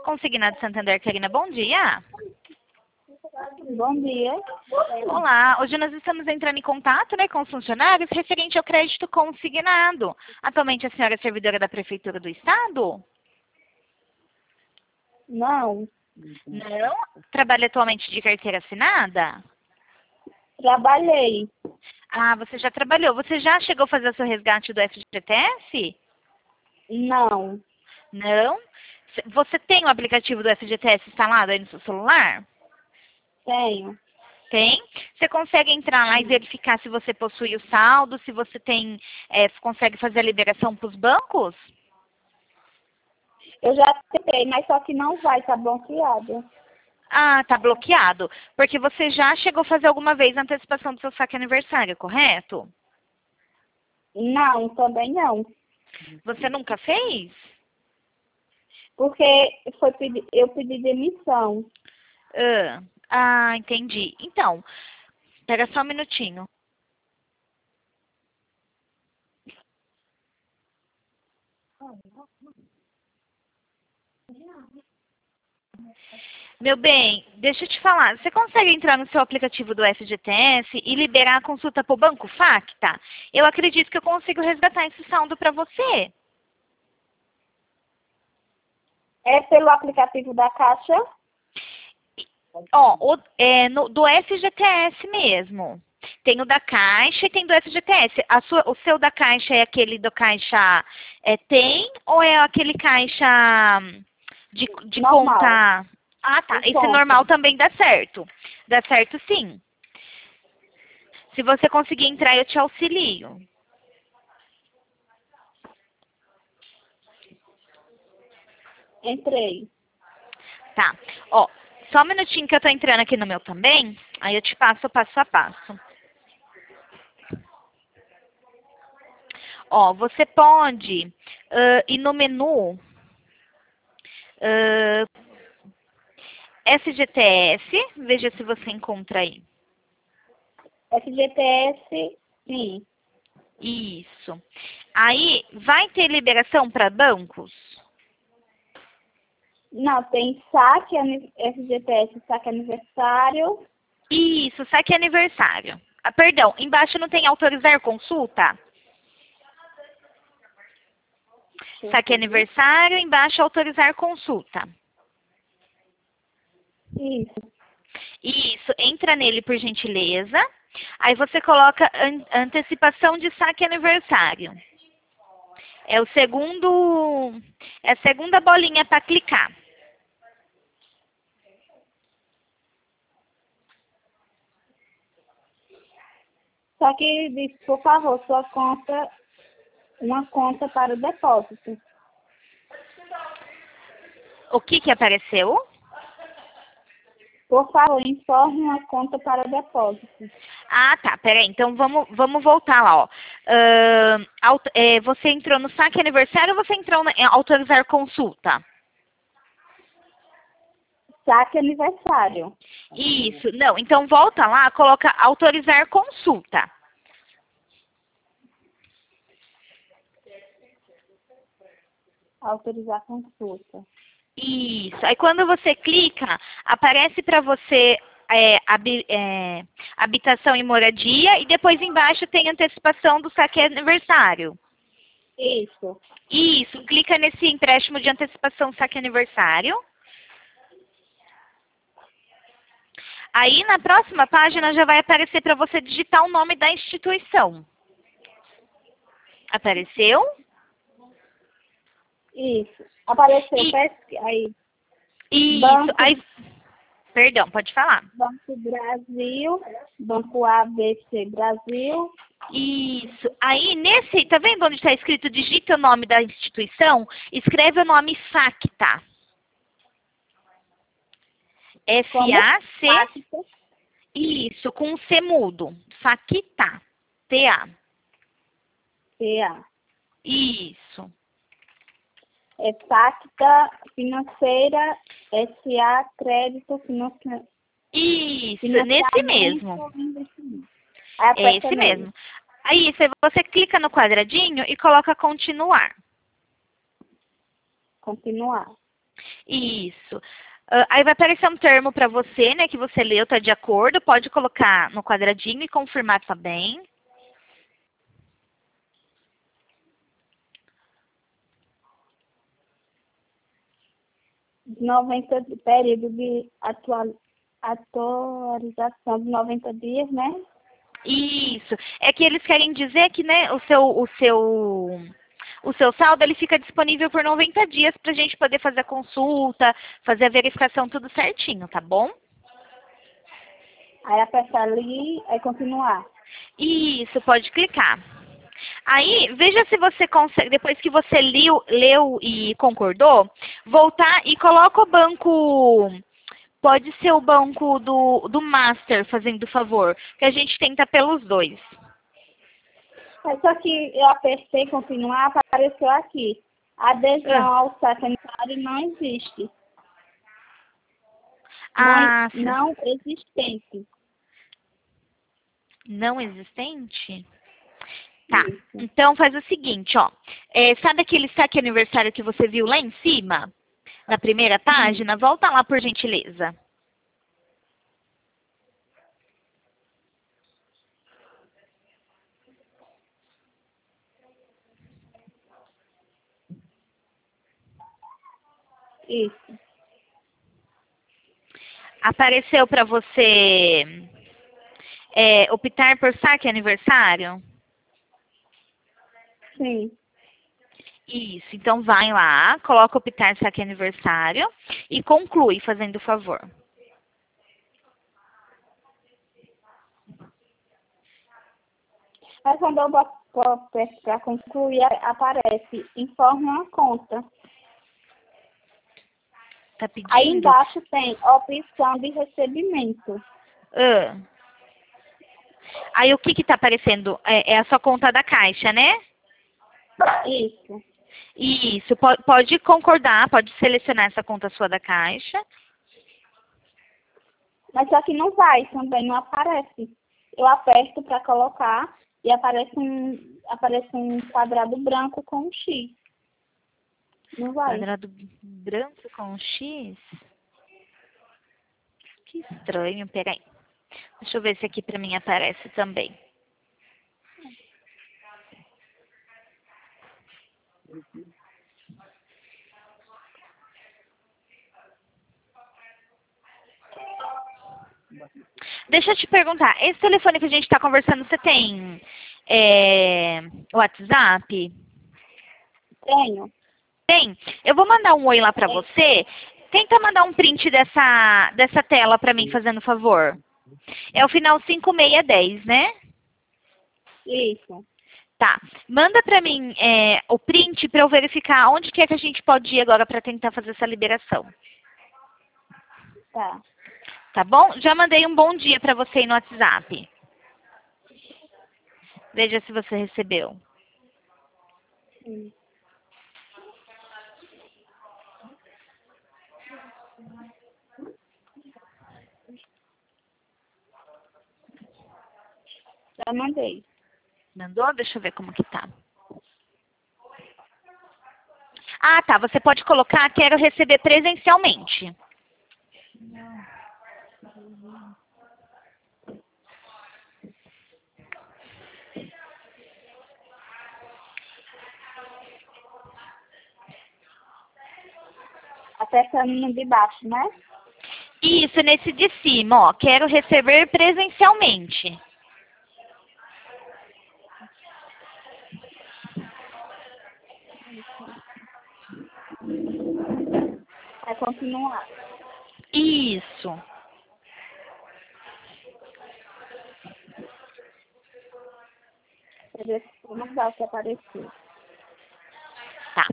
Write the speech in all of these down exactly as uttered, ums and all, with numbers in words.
Consignado Santander, Karina, bom dia. Bom dia. Olá, hoje nós estamos entrando em contato, né, com os funcionários referente ao crédito consignado. Atualmente a senhora é servidora da Prefeitura do Estado? Não, Não? Trabalha atualmente de carteira assinada? trabalhei. Ah, você já trabalhou. Você já chegou a fazer o seu resgate do F G T S? Não, Não? Você tem o aplicativo do F G T S instalado aí no seu celular? tenho. Tem. Você consegue entrar lá e verificar se você possui o saldo, se você tem, é, consegue fazer a liberação para os bancos? Eu já tentei, mas só que não vai, tá bloqueado. Ah, tá bloqueado. Porque você já chegou a fazer alguma vez a antecipação do seu saque aniversário, correto? Não, também não. Você nunca fez? Porque foi pedi- eu pedi demissão. Ah, ah, entendi. Então, pera só um minutinho. Meu bem, deixa eu te falar. Você consegue entrar no seu aplicativo do F G T S e liberar a consulta para o Banco Facta? Eu acredito que eu consigo resgatar esse saldo para você. É pelo aplicativo da Caixa? Ó, o- é, no- do F G T S mesmo. Tem o da Caixa e tem do F G T S. A sua, o seu da Caixa é aquele do Caixa é, tem ou é aquele Caixa hum, de, de Normal. conta? Ah, tá. De Esse conta. normal também dá certo. Dá certo sim. Se você conseguir entrar, eu te auxilio. Entrei. Tá. Ó, só um minutinho que eu tô entrando aqui no meu também. Aí eu te passo passo a passo. Ó, você pode ah, ir no menu ah, F G T S, veja se você encontra aí. F G T S, sim. Isso. Aí, vai ter liberação para bancos? Não, tem saque, ani- F G T S, saque aniversário. Isso, saque aniversário. Ah, perdão, embaixo não tem autorizar consulta? Saque aniversário, embaixo autorizar consulta. Isso. Isso, entra nele por gentileza. Aí você coloca an- antecipação de saque aniversário. É o segundo, é a segunda bolinha para clicar. Só que diz, por favor, sua conta, uma conta para o depósito. O que que apareceu? Por favor, informe uma conta para o depósito. Ah, tá, peraí. Então vamos, vamos voltar lá, ó. Ahn, aut- é, você entrou no saque aniversário ou você entrou na- em autorizar consulta? Saque aniversário. Isso, não. Então volta lá, coloca autorizar consulta. Autorizar consulta. Isso. Aí quando você clica, aparece para você é, habi- é, habitação e moradia e depois embaixo tem antecipação do saque aniversário. Isso. Isso, clica nesse empréstimo de antecipação saque aniversário. Aí na próxima página já vai aparecer para você digitar o nome da instituição. Apareceu? Isso. Apareceu, E, pesqui- aí, isso. Banco, Aí, perdão, pode falar. Banco Brasil, Banco A B C Brasil. Isso. Aí nesse, tá vendo onde está escrito digita o nome da instituição? Escreve o nome Facta. Como? F-A-C, Facta. isso, com um C mudo. Facta. T-A. C A. Isso. É Facta Financeira S A Crédito Financeiro. Isso, nesse mesmo. Aí É aperta esse nele. mesmo. Aí você, você clica no quadradinho e coloca continuar. Continuar. Isso. Ah, aí vai aparecer um termo para você, né, que você leu, tá de acordo. Pode colocar no quadradinho e confirmar também. noventa de- período de atual, atualização de noventa dias, né? Isso. É que eles querem dizer que, né, o seu, o seu, o seu saldo ele fica disponível por noventa dias para a gente poder fazer a consulta, fazer a verificação tudo certinho, tá bom? Aí apertar ali, aí continuar. Isso, pode clicar. Aí, veja se você consegue, depois que você leu, leu e concordou, voltar e coloca o banco, pode ser o banco do, do Master, fazendo favor, que a gente tenta pelos dois. É só que eu apertei continuar, apareceu aqui. Adesão Ah, ao sanitário não existe. Não, ah, sim. não existente. Não existente? Tá. Isso. Então faz o seguinte, ó. É, sabe aquele saque aniversário que você viu lá em cima? Na primeira Sim. página? Volta lá, por gentileza. Isso. Apareceu para você é, optar por saque aniversário? Sim. Isso. Então vai lá, coloca optar saque aniversário e conclui, fazendo o favor. Aí quando eu boto para concluir, aparece informe uma conta. Tá Aí pedindo? embaixo tem opção de recebimento. Ah. Aí o que que tá aparecendo? É, é a sua conta da Caixa, né? Isso. Isso. po- Pode concordar, pode selecionar essa conta sua da Caixa. Mas só que não vai também, não aparece. Eu aperto para colocar e aparece um, aparece um quadrado branco com um X. Não vai. Quadrado branco com X? Que estranho, peraí. Deixa eu ver se aqui pra mim aparece também. Deixa eu te perguntar, esse telefone que a gente tá conversando, você tem é, WhatsApp? Tenho. Tem? Eu vou mandar um oi lá pra você. Tenta mandar um print dessa, dessa tela pra mim, fazendo favor. É o final cinco seis um zero, né? Isso. Tá. Manda pra mim é, o print pra eu verificar onde que é que a gente pode ir agora pra tentar fazer essa liberação. Tá. Tá bom? Já mandei um bom dia pra você aí no WhatsApp. Veja se você recebeu. Sim. Já mandei. Mandou? Deixa eu ver como que tá. Ah, tá. Você pode colocar quero receber presencialmente. Apertando no de baixo, né? Isso, nesse de cima, ó. Quero receber presencialmente. Vai continuar. Isso. Pra ver se vou mandar o que apareceu. Tá.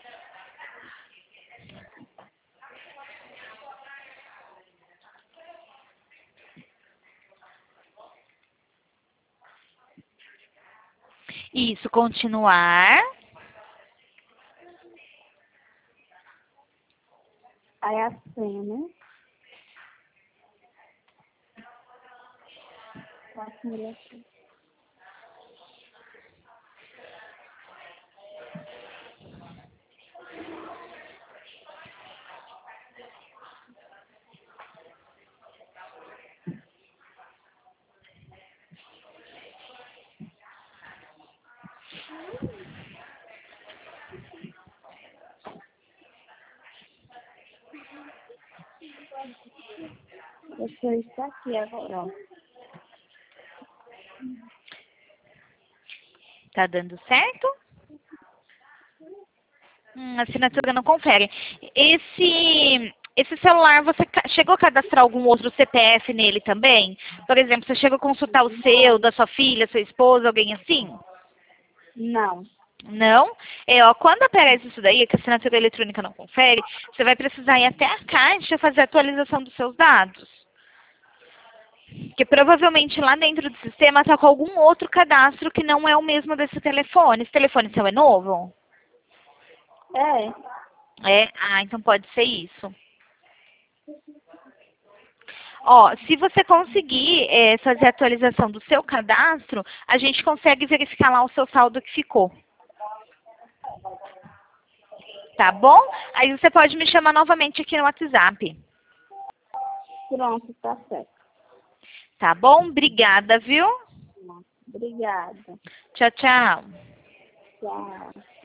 Isso, continuar. Aí a senha, né? Quatro mulheres. Deixa eu isso aqui agora, ó. Tá dando certo? Hum, a assinatura não confere. Esse, esse celular, você ca- chegou a cadastrar algum outro C P F nele também? Por exemplo, você chegou a consultar o seu, da sua filha, sua esposa, alguém assim? Não. Não? É, ó, quando aparece isso daí, que a assinatura eletrônica não confere, você vai precisar ir até a Caixa fazer a atualização dos seus dados. Porque provavelmente lá dentro do sistema está com algum outro cadastro que não é o mesmo desse telefone. Esse telefone seu é novo? É. É? Ah, então pode ser isso. Ó, se você conseguir é, fazer a atualização do seu cadastro, a gente consegue verificar lá o seu saldo que ficou. Tá bom? Aí você pode me chamar novamente aqui no WhatsApp. Pronto, tá certo. Tá bom? Obrigada, viu? Obrigada. Tchau, tchau. Tchau.